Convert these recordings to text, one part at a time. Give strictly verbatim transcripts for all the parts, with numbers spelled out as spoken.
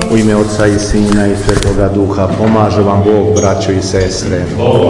U ime Otca i Sina i Svetoga Duha, pomaže vam Bog, braćo i sestre.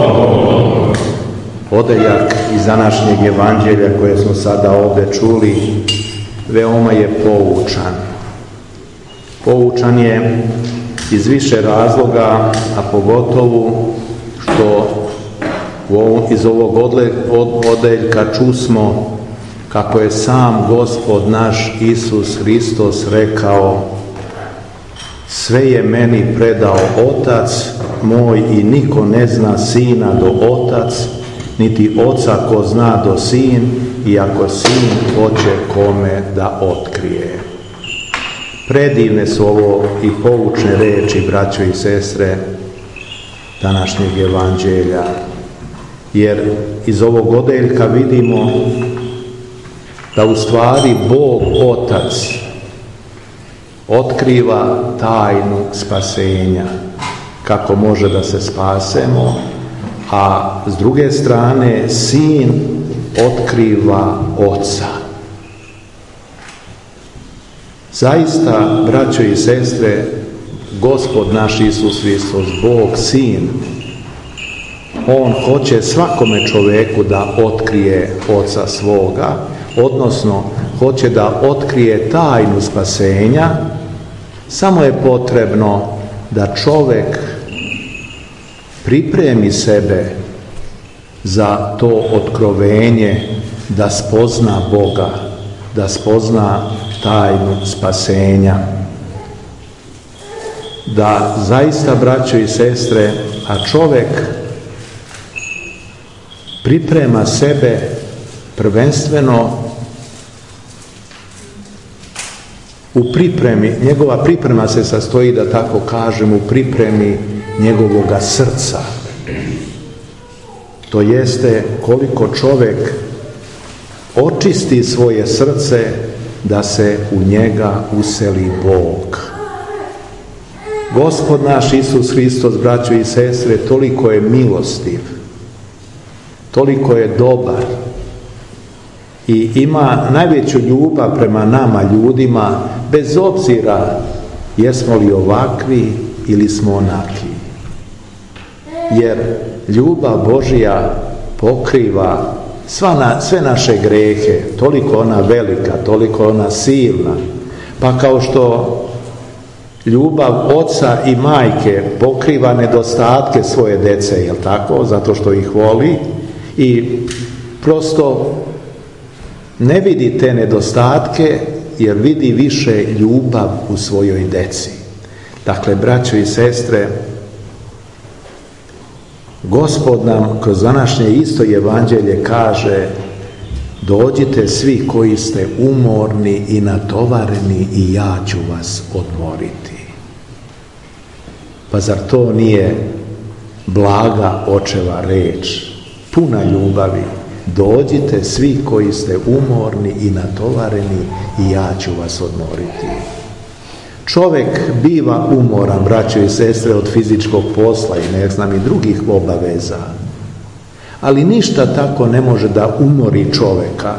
Odeljak iz današnjeg evanđelja koje smo sada ovdje čuli veoma je poučan. Poučan je iz više razloga, a pogotovo što iz ovog odeljka čusmo kako je sam Gospod naš Isus Hristos rekao: sve je meni predao Otac moj i niko ne zna Sina do Otac, niti Oca ko zna do Sin, i ako Sin hoće kome da otkrije. Predivne su ovo i poučne reči, braćo i sestre, današnjeg evanđelja, jer iz ovog odeljka vidimo da u stvari Bog Otac otkriva tajnu spasenja, kako može da se spasemo, a s druge strane Sin otkriva Oca. Zaista, braćo i sestre, Gospod naš Isus Hristos, Bog Sin, On hoće svakome čoveku da otkrije Oca svoga, odnosno hoće da otkrije tajnu spasenja. Samo je potrebno da čovek pripremi sebe za to otkrovenje, da spozna Boga, da spozna tajnu spasenja. Da zaista, braćo i sestre, a čovek priprema sebe prvenstveno u pripremi, njegova priprema se sastoji, da tako kažem, u pripremi njegovoga srca. To jeste koliko čovjek očisti svoje srce da se u njega useli Bog. Gospod naš Isus Hristos, braćo i sestre, toliko je milostiv, toliko je dobar i ima najveću ljubav prema nama ljudima, bez obzira jesmo li ovakvi ili smo onaki. Jer ljubav Božja pokriva sva na, sve naše grehe, toliko ona velika, toliko ona silna. Pa kao što ljubav oca i majke pokriva nedostatke svoje dece, jel tako, zato što ih voli i prosto ne vidi te nedostatke, jer vidi više ljubav u svojoj deci. Dakle, braćo i sestre, Gospod nam kroz današnje isto evanđelje kaže: dođite svi koji ste umorni i natovareni i ja ću vas odmoriti. Pa zar to nije blaga očeva reč, puna ljubavi? Dođite svi koji ste umorni i natovareni i ja ću vas odmoriti. Čovjek biva umoran, braćo i sestre, od fizičkog posla i ne znam i drugih obaveza. Ali ništa tako ne može da umori čovjeka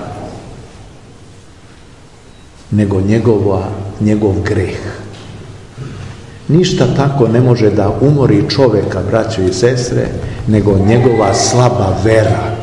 nego njegova, njegov greh. Ništa tako ne može da umori čovjeka, braćo i sestre, nego njegova slaba vera.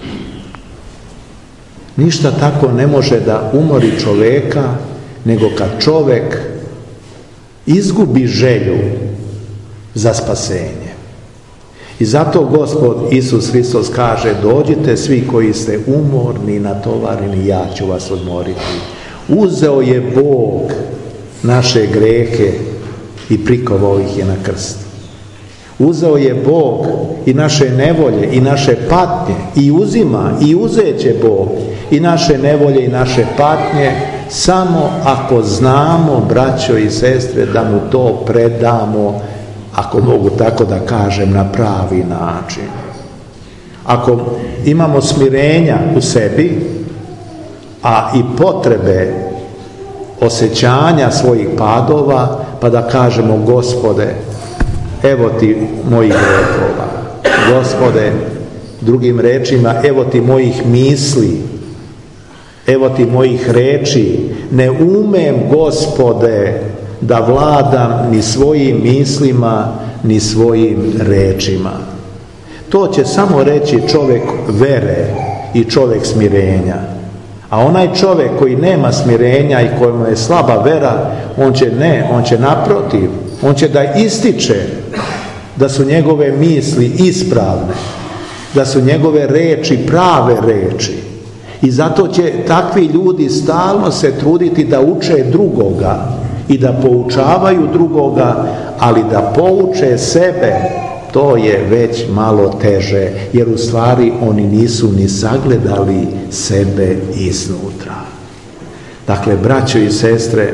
Ništa tako ne može da umori čovjeka nego kad čovjek izgubi želju za spasenje. I zato Gospod Isus Hristos kaže: dođite svi koji ste umorni i natovareni, ja ću vas odmoriti. Uzeo je Bog naše grehe i prikovao ih je na krst. Uzeo je Bog i naše nevolje i naše patnje i uzima i uzet će Bog i naše nevolje i naše patnje, samo ako znamo, braćo i sestre, da mu to predamo, ako mogu tako da kažem, na pravi način. Ako imamo smirenja u sebi, a i potrebe osjećanja svojih padova, pa da kažemo: Gospode, evo ti mojih grehova. Gospode, drugim rečima, evo ti mojih misli, evo ti mojih reči. Ne umem, Gospode, da vladam ni svojim mislima, ni svojim rečima. To će samo reći čovjek vere i čovjek smirenja. A onaj čovjek koji nema smirenja i kojemu je slaba vera, on će ne, on će naprotiv, on će da ističe da su njegove misli ispravne, da su njegove reči prave reči. I zato će takvi ljudi stalno se truditi da uče drugoga i da poučavaju drugoga, ali da pouče sebe, to je već malo teže, jer u stvari oni nisu ni sagledali sebe iznutra. Dakle, braćo i sestre,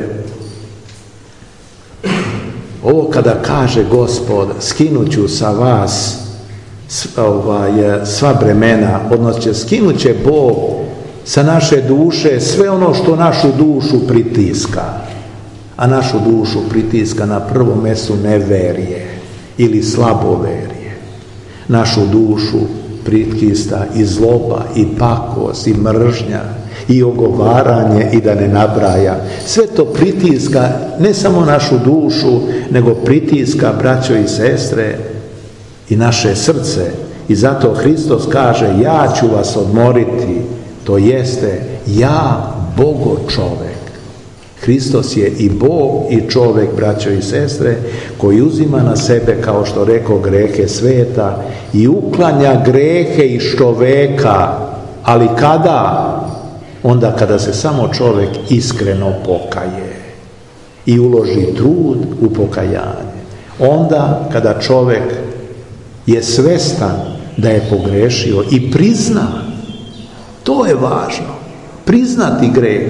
ovo kada kaže Gospod, skinut ću sa vas ovaj, sva bremena, odnosno skinut će Bog sa naše duše sve ono što našu dušu pritiska. A našu dušu pritiska na prvom mjestu neverije ili slaboverije. Našu dušu pritiska i zloba, i pakost, i mržnja, i ogovaranje, i da ne nabraja. Sve to pritiska ne samo našu dušu, nego pritiska, braćo i sestre, i naše srce. I zato Hristos kaže, ja ću vas odmoriti, to jeste, ja, Bogo čovek. Hristos je i Bog i čovjek, braćo i sestre, koji uzima na sebe, kao što rekao, grehe sveta i uklanja grehe iz čoveka. Ali kada? Onda kada se samo čovjek iskreno pokaje i uloži trud u pokajanje. Onda kada čovjek je svestan da je pogrešio i prizna, to je važno, priznati greh.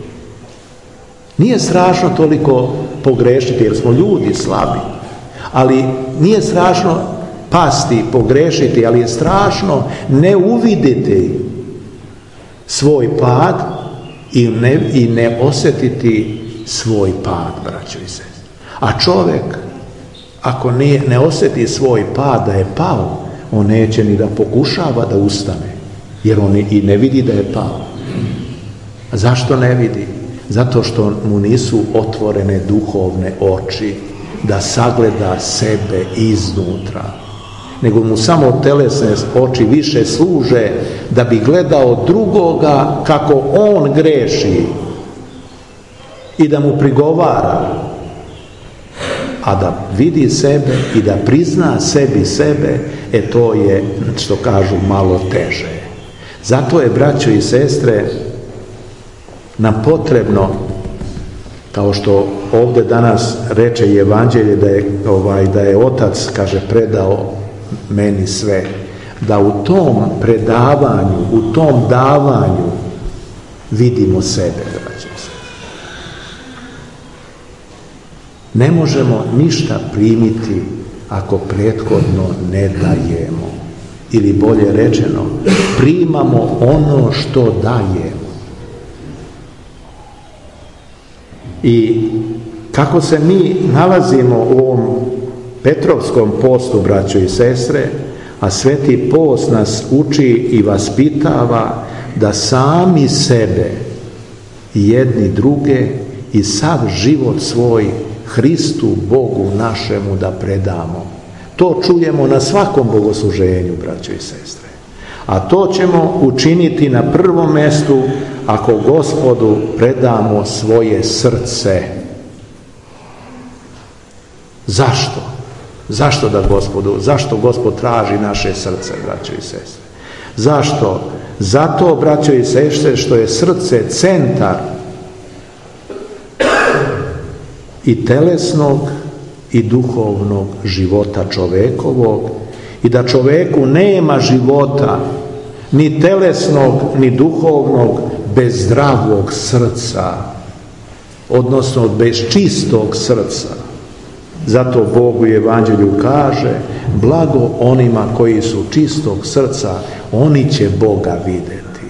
Nije strašno toliko pogrešiti, jer smo ljudi slabi, ali nije strašno pasti, pogrešiti, ali je strašno ne uvidjeti svoj pad i ne, i ne osjetiti svoj pad, braćo i sestre. A čovjek, ako nije, ne osjeti svoj pad da je pao, on neće ni da pokušava da ustane, jer on i ne vidi da je pao. A zašto ne vidi? Zato što mu nisu otvorene duhovne oči da sagleda sebe iznutra, nego mu samo telesne oči više služe da bi gledao drugoga kako on greši i da mu prigovara, a da vidi sebe i da prizna sebi sebe, e to je, što kažu, malo teže. Zato je, braćo i sestre, nam potrebno, kao što ovdje danas reče i evanđelje, da je, ovaj, da je Otac, kaže, predao meni sve, da u tom predavanju, u tom davanju vidimo sebe, braćo i sestre. Ne možemo ništa primiti ako prethodno ne dajemo, ili bolje rečeno, primamo ono što dajemo. I kako se mi nalazimo u ovom Petrovskom postu, braćo i sestre, a Sveti post nas uči i vaspitava da sami sebe i jedni druge i sav život svoj Hristu, Bogu našemu da predamo. To čujemo na svakom bogosluženju, braćo i sestre. A to ćemo učiniti na prvom mjestu ako Gospodu predamo svoje srce. Zašto? Zašto da Gospodu? Zašto Gospod traži naše srce, braćo i sestre? Zašto? Zato, braćo i sestre, što je srce centar i telesnog i duhovnog života čovekovog, i da čoveku nema života ni telesnog ni duhovnog bez zdravog srca, odnosno bez čistog srca. Zato Bog u Evanđelju kaže, blago onima koji su čistog srca, oni će Boga vidjeti.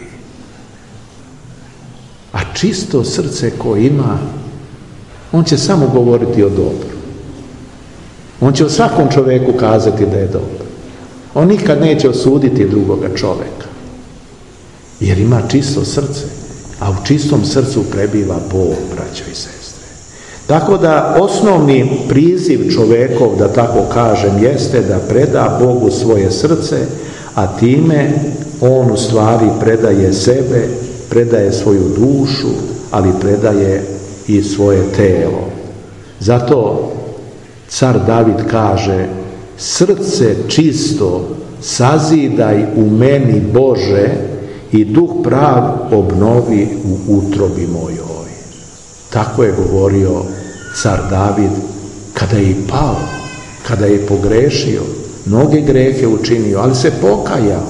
A čisto srce ko ima, on će samo govoriti o dobru. On će o svakom čovjeku kazati da je dobar. On nikad neće osuditi drugoga čovjeka, jer ima čisto srce, a u čistom srcu prebiva Bog, braćo i sestre. Tako da osnovni priziv čovekov, da tako kažem, jeste da preda Bogu svoje srce, a time on u stvari predaje sebe, predaje svoju dušu, ali predaje i svoje telo. Zato car David kaže: srce čisto sazidaj u meni, Bože, i duh prav obnovi u utrobi mojoj. Tako je govorio car David kada je i pao, kada je pogrešio, mnoge grehe učinio, ali se pokajao.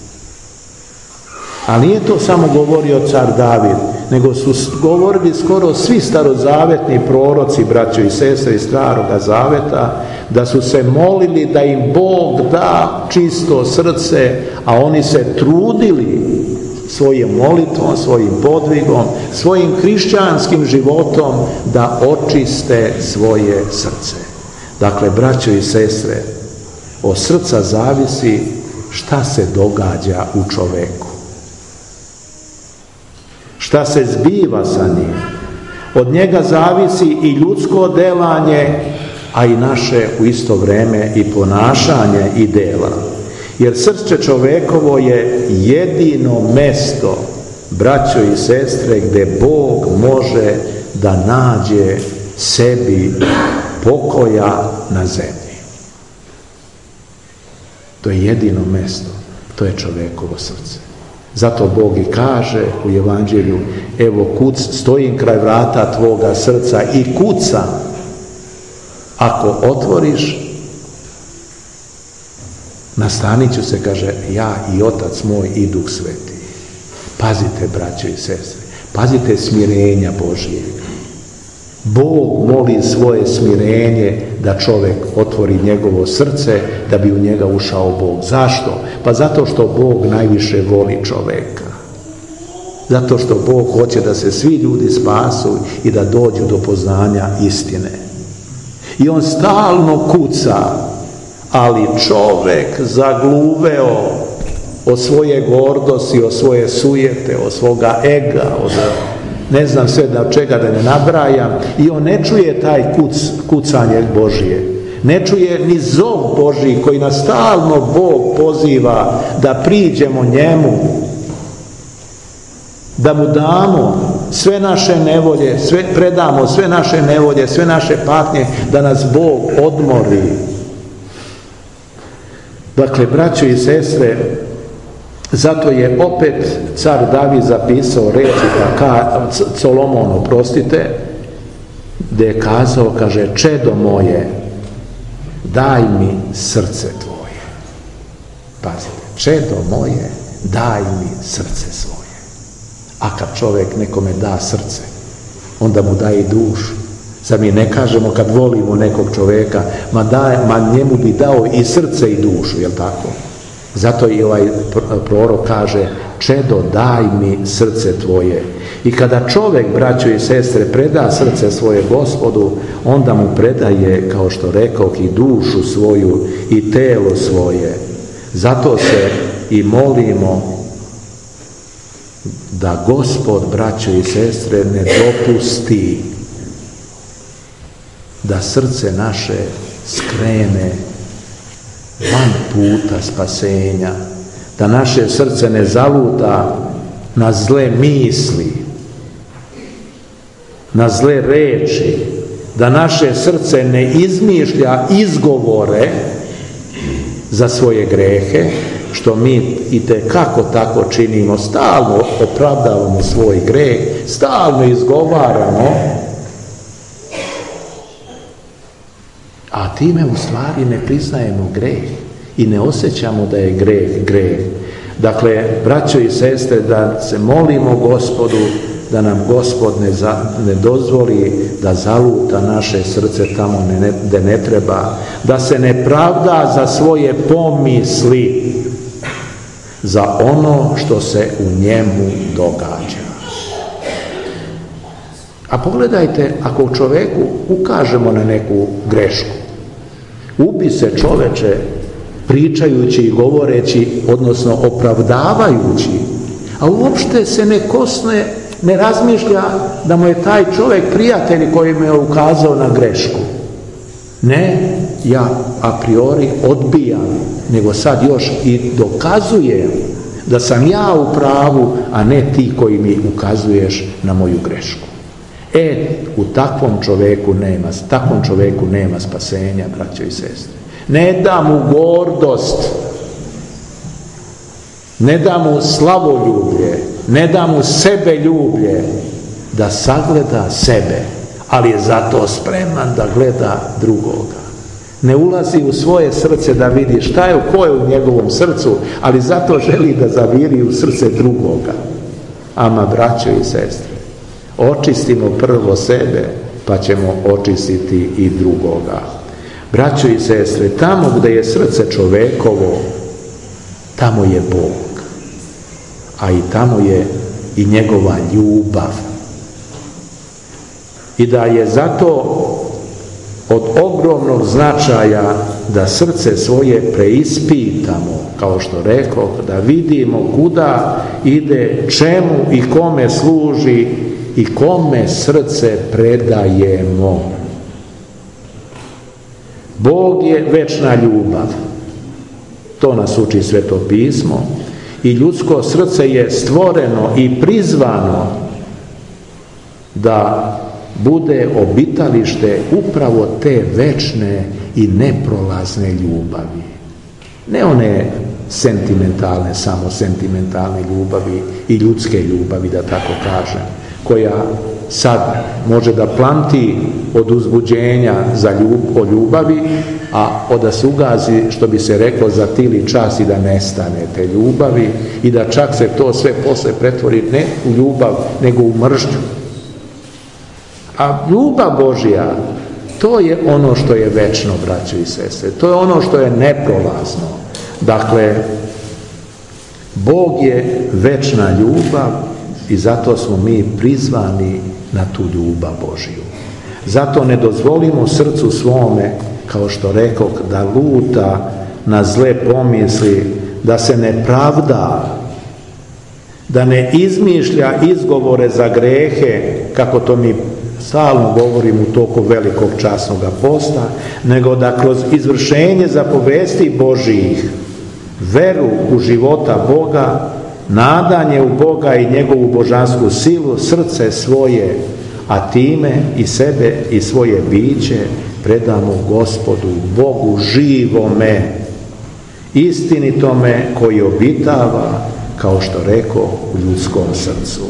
Ali nije to samo govorio car David, nego su govorili skoro svi starozavetni proroci, braćo i sestre iz Staroga zaveta, da su se molili da im Bog da čisto srce, a oni se trudili svojim molitvom, svojim podvigom, svojim hrišćanskim životom da očiste svoje srce. Dakle, braćo i sestre, od srca zavisi šta se događa u čoveku. Šta se zbiva sa njim. Od njega zavisi i ljudsko delanje, a i naše u isto vrijeme i ponašanje i dela. Jer srce čovekovo je jedino mesto, braćo i sestre, gdje Bog može da nađe sebi pokoja na zemlji. To je jedino mesto, to je čovekovo srce. Zato Bog i kaže u Evanđelju: evo kuc, stojim kraj vrata tvoga srca i kucam. Ako otvoriš, nastanit ću se, kaže, ja i Otac moj i Duh Sveti. Pazite, braćo i sestre, pazite smirenja Božije. Bog moli svoje smirenje da čovjek otvori njegovo srce, da bi u njega ušao Bog. Zašto? Pa zato što Bog najviše voli čovjeka. Zato što Bog hoće da se svi ljudi spasu i da dođu do poznanja istine. I on stalno kuca, ali čovjek zagluveo od svoje gordosti, od svoje sujete, od svoga ega, od ne znam sve da čega da ne nabrajam, i on ne čuje taj kuc, kucanje Božije. Ne čuje ni zov Božji koji nas stalno Bog poziva da priđemo njemu, da mu damo sve naše nevolje, sve, predamo sve naše nevolje, sve naše patnje, da nas Bog odmori. Dakle, braćo i sestre, zato je opet car David zapisao reči ka Solomon, oprostite, gdje je kazao, kaže: čedo moje, daj mi srce tvoje. Pazite, čedo moje, daj mi srce svoje. A kad čovjek nekome da srce, onda mu daje i dušu. Sad mi ne kažemo kad volimo nekog čovjeka, ma, daj, ma njemu bi dao i srce i dušu, jel tako? Zato i ovaj prorok kaže: čedo, daj mi srce tvoje. I kada čovjek, braćo i sestre, preda srce svoje Gospodu, onda mu predaje, kao što rekao, i dušu svoju i telo svoje. Zato se i molimo da Gospod, braćo i sestre, ne dopusti da srce naše skrene van puta spasenja, da naše srce ne zaluta na zle misli, na zle reči, da naše srce ne izmišlja izgovore za svoje grehe, što mi i tekako tako činimo, stalno opravdavamo svoj greh, stalno izgovaramo, a time u stvari ne priznajemo greh i ne osjećamo da je greh greh. Dakle, braćo i sestre, da se molimo Gospodu da nam Gospod ne, za, ne dozvoli da zaluta naše srce tamo ne, gdje ne treba, da se ne pravda za svoje pomisli, za ono što se u njemu događa. A pogledajte, ako u čovjeku ukažemo na neku grešku, ubi se čoveče pričajući i govoreći, odnosno opravdavajući, a uopšte se ne kosne Ne razmišlja da mu je taj čovjek prijatelj koji mu je ukazao na grešku. Ne, ja a priori odbijam, nego sad još i dokazujem da sam ja u pravu, a ne ti koji mi ukazuješ na moju grešku. E, u takvom čovjeku nema, takvom čovjeku nema spasenja, braćo i sestre. Ne da mu gordost, ne da mu slavoljublje, ne da mu sebeljublje, da sagleda sebe, ali je zato spreman da gleda drugoga. Ne ulazi u svoje srce da vidi šta je, ko je u njegovom srcu, ali zato želi da zaviri u srce drugoga. Ama, braćo i sestre, očistimo prvo sebe, pa ćemo očistiti i drugoga. Braćo i sestre, tamo gdje je srce čovekovo, tamo je Bog, a i tamo je i njegova ljubav. I da je zato od ogromnog značaja da srce svoje preispitamo, kao što rekoh, da vidimo kuda ide, čemu i kome služi i kome srce predajemo. Bog je večna ljubav. To nas uči Sveto pismo. I ljudsko srce je stvoreno i prizvano da bude obitalište upravo te večne i neprolazne ljubavi. Ne one sentimentalne, samo sentimentalne ljubavi i ljudske ljubavi, da tako kažem, koja sad može da plamti od uzbuđenja za ljub, o ljubavi, a od da se ugazi, što bi se reklo, za tili čas i da nestane te ljubavi i da čak se to sve posle pretvori ne u ljubav, nego u mržnju. A ljubav Božja, to je ono što je večno, braćo i sestre. To je ono što je neprolazno. Dakle, Bog je večna ljubav i zato smo mi prizvani na tu ljubav Božju. Zato ne dozvolimo srcu svome, kao što rekoh, da luta na zle pomisli, da se ne pravda, da ne izmišlja izgovore za grehe, kako to mi stalno govorim u toku velikog časnog posta, nego da kroz izvršenje zapovesti Božjih, veru u života Boga, nadanje u Boga i njegovu božansku silu, srce svoje, a time i sebe i svoje biće predamo Gospodu, Bogu živome, istinitome koji obitava, kao što rekao, u ljudskom srcu.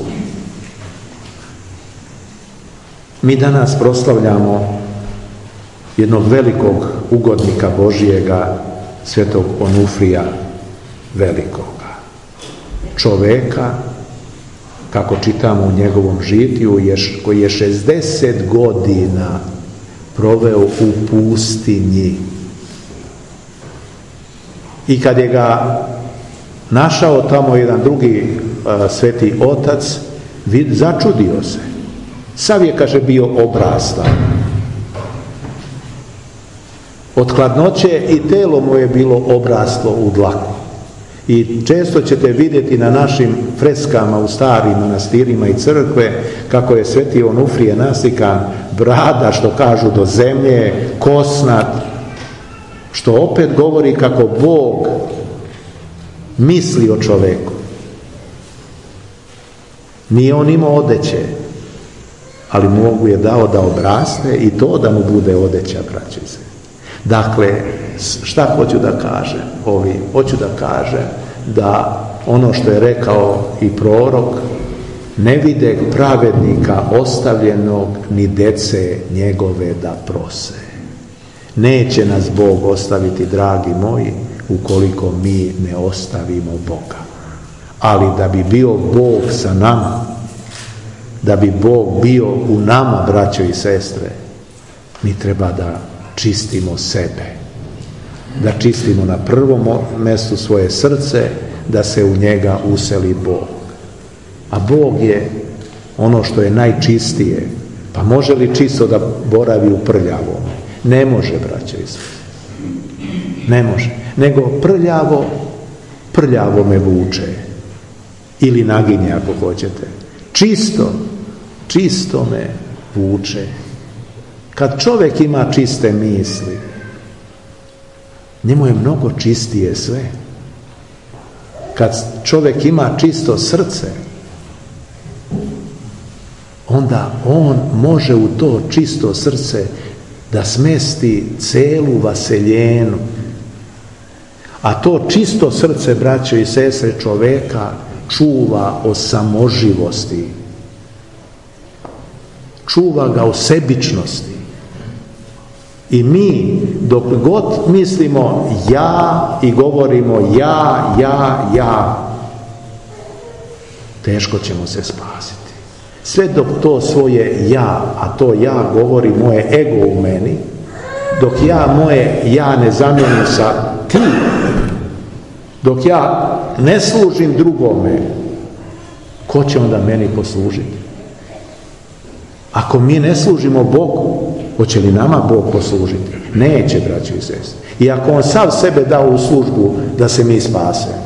Mi danas proslavljamo jednog velikog ugodnika Božjega, svetog Onufrija Velikoga. Čoveka, kako čitamo u njegovom žitiju, koji je šezdeset godina proveo u pustinji. I kad je ga našao tamo jedan drugi a, sveti otac, vid, začudio se. Sav je, kaže, bio obrastan. Od hladnoće i telo mu je bilo obraslo u dlaku. I često ćete vidjeti na našim freskama u starim manastirima i crkve kako je sveti Onufrije naslikan, brada, što kažu, do zemlje, kosnat, što opet govori kako Bog misli o čoveku. Nije on imao odeće, ali Bog je dao da obraste i to da mu bude odeća, braće se. Dakle, šta hoću da kažem? Ovi, hoću da kažem da ono što je rekao i prorok, ne vide pravednika ostavljenog ni dece njegove da prose. Neće nas Bog ostaviti, dragi moji, ukoliko mi ne ostavimo Boga. Ali da bi bio Bog sa nama, da bi Bog bio u nama, braćo i sestre, mi treba da čistimo sebe, da čistimo na prvom mjestu svoje srce, da se u njega useli Bog. A Bog je ono što je najčistije. Pa može li čisto da boravi u prljavom? Ne može, braćo i sestre. Ne može. Nego prljavo, prljavo me vuče. Ili naginje, ako hoćete. čisto, čisto me vuče. Kad čovjek ima čiste misli, njemu je mnogo čistije sve. Kad čovjek ima čisto srce, onda on može u to čisto srce da smesti celu vaseljenu. A to čisto srce, braćo i sestre, čovjeka čuva od samoživosti. Čuva ga od sebičnosti. I mi, dok god mislimo ja i govorimo ja, ja, ja, teško ćemo se spasiti. Sve dok to svoje ja, a to ja govori moje ego u meni, dok ja moje ja ne zamijenim sa ti, dok ja ne služim drugome, ko će onda meni poslužiti? Ako mi ne služimo Bogu, hoće li nama Bog poslužiti? Neće, braćo i sestre. I ako on sav sebe dao u službu da se mi spasemo.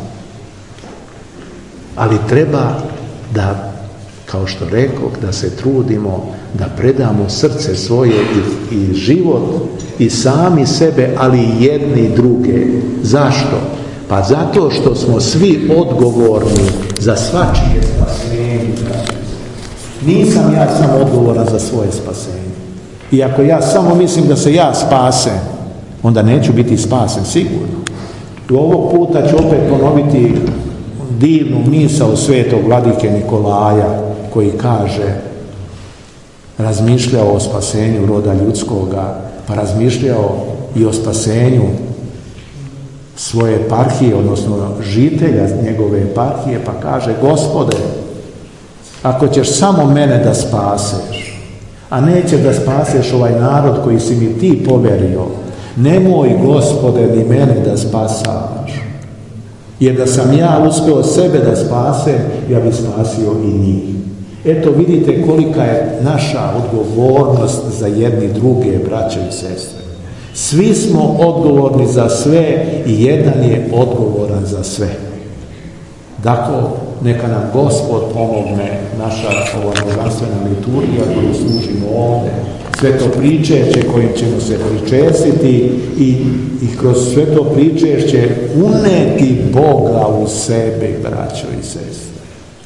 Ali treba da, kao što rekoh, da se trudimo da predamo srce svoje i, i život i sami sebe, ali i jedni i druge. Zašto? Pa zato što smo svi odgovorni za svačije spasenje. Nisam ja samo odgovoran za svoje spasenje. I ako ja samo mislim da se ja spasem, onda neću biti spasen, sigurno. I ovog puta ću opet ponoviti divnu misao svetog vladike Nikolaja, koji kaže, razmišljao o spasenju roda ljudskoga, pa razmišljao i o spasenju svoje eparhije, odnosno žitelja njegove eparhije, pa kaže, Gospode, ako ćeš samo mene da spaseš, a neće da spaseš ovaj narod koji si mi ti poverio, nemoj, Gospode, ni mene da spasavaš. Jer da sam ja uspio sebe da spasem, ja bi spasio i njih. Eto, vidite kolika je naša odgovornost za jedni druge, braće i sestre. Svi smo odgovorni za sve i jedan je odgovoran za sve. Dakle, neka nam Gospod pomogne, naša ova božanstvena liturgija koju služimo ovdje, sve to pričešće kojim ćemo se pričestiti i, i kroz sve to pričešće uneti Boga u sebe, braćo i sestre.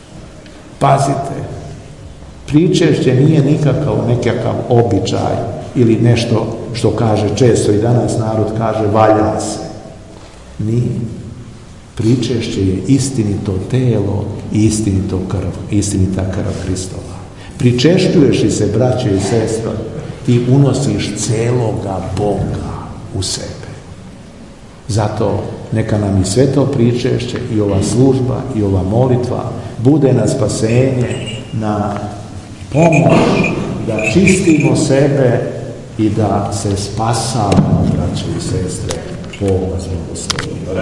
Pazite, pričešće nije nikakav nekakav običaj ili nešto što kaže često i danas narod kaže valja se. Nije. Pričešće je istinito telo i istinito krv, istinita krv Hristova. Pričešćuješ li se, braće i sestre, ti unosiš celoga Boga u sebe. Zato neka nam i sve to pričešće i ova služba i ova molitva bude na spasenje, na pomoć da čistimo sebe i da se spasavamo, braće i sestre, Bog vas blagoslovi.